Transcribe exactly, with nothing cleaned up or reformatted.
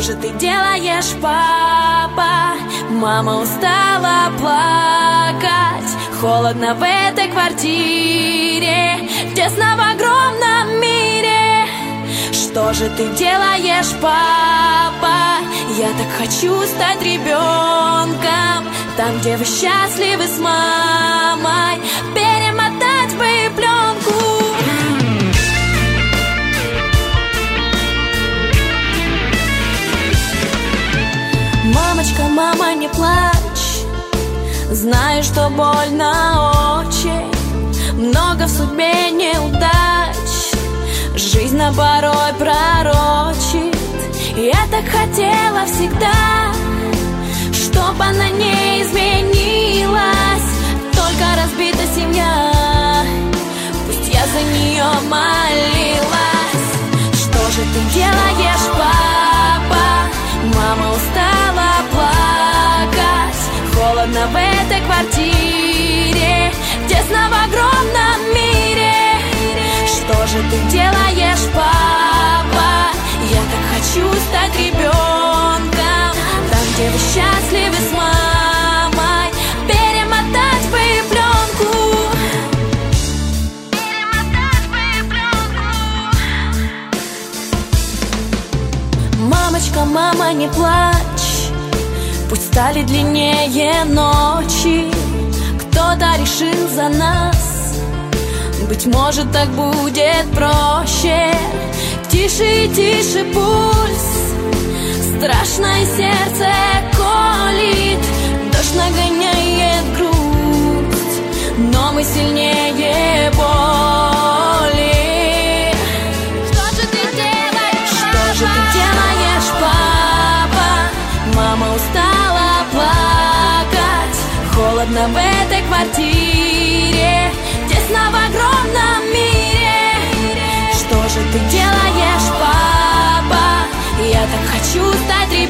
же ты делаешь, папа? Мама устала плакать. Холодно в этой квартире, тесно в огромном мире. Что же ты делаешь, папа? Я так хочу стать ребенком, там, где вы счастливы с мамой, перемотать бы пленку. Мамочка, мама, не плачь, знаю, что больно очень, много в судьбе неудач, жизнь на порой пророчит. Я так хотела всегда, чтоб она не изменилась, только разбита семья, пусть я за нее молилась. Что же ты делаешь, папа? Мама устала плакать. Холодно в этой квартире, тесно в огромном мире. Что же ты делаешь, папа? Я так хочу стать ребенком, там, где вы счастливы с мамой, перемотать бы пленку. Перемотать бы пленку. Мамочка, мама, не плачь, пусть стали длиннее ночи, кто-то решил за нас, быть может, так будет проще. Тише и тише пульс, страшное сердце колит, дождь нагоняет грусть, но мы сильнее боли. Что же ты делаешь, что же ты делаешь, папа? Мама устала плакать. Холодно в этой квартире, тесно в огромном мире. Что же ты делаешь, папа? Я так хочу стать ребенком,